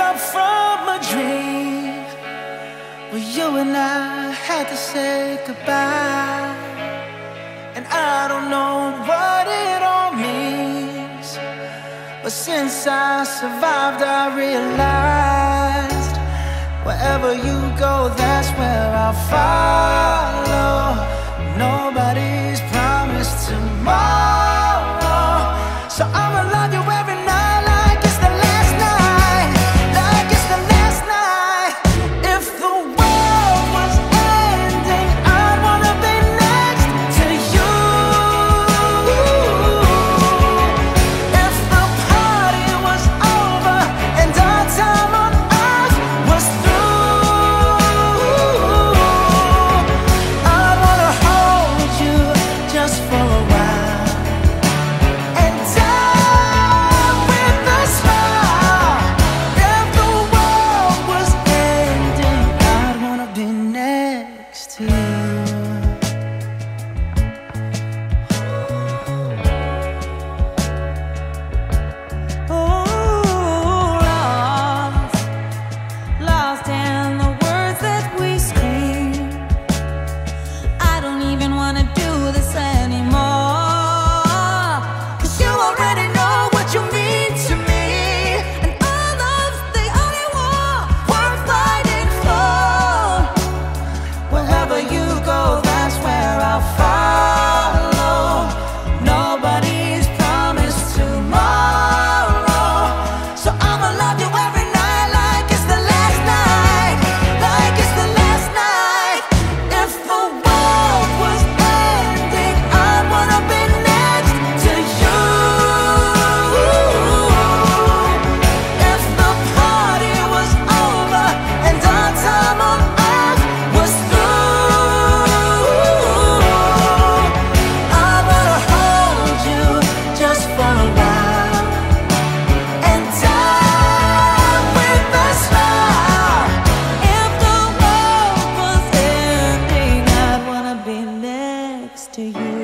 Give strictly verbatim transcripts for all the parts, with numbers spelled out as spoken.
up from a dream where you and I had to say goodbye. And I don't know what it all means, but since I survived I realized wherever you go, that's where I'll follow. Nobody's promised tomorrow, so I'ma love you every night like it's the last night, like it's the last night. If the world was ending, I'd wanna be next to you. If the party was over and our time on earth was through, I'd wanna hold you just for a while and die with a smile. If the world was ending, I'd wanna be next to you. Oh, lost, lost in the words that we scream. I don't even wanna do this anymore, 'cause you already know what you mean to me, and all love's the only war worth fighting for. Wherever you go, that's where I'll follow. Nobody's promised tomorrow, so I'ma love you every night like it's the last night, like it's the last night. If the world was ending, I'd wanna be next to you. If the party was over and our time on earth was through, I wanna hold you just for a while and die with a smile. If the world was ending, I'd wanna be next to you,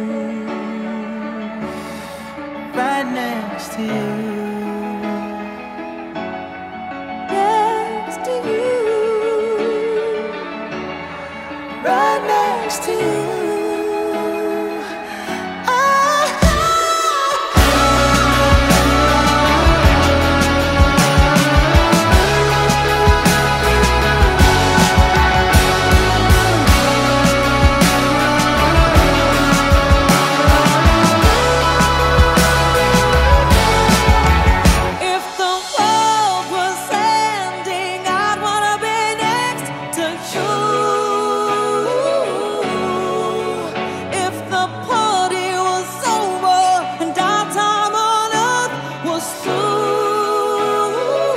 Right next to you. next to you. Right next to you. If the world was ending, I'd wanna be next to you. If the party was over and our time on earth was through,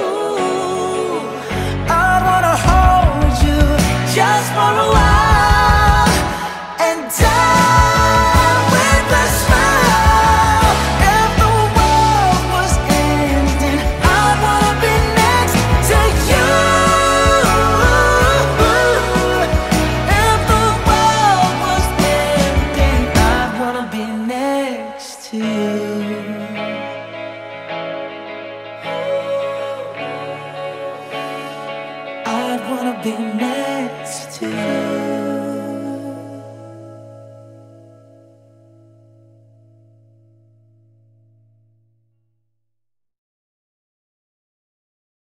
I wanna hold you just for a while and die with a smile. If the world was ending, I'd wanna be next to you. If the world was ending, I'd wanna be next to you. I'd wanna be next to you.